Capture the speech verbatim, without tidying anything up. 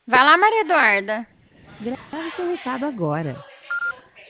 Vai lá, Maria Eduarda. Grave seu recado agora.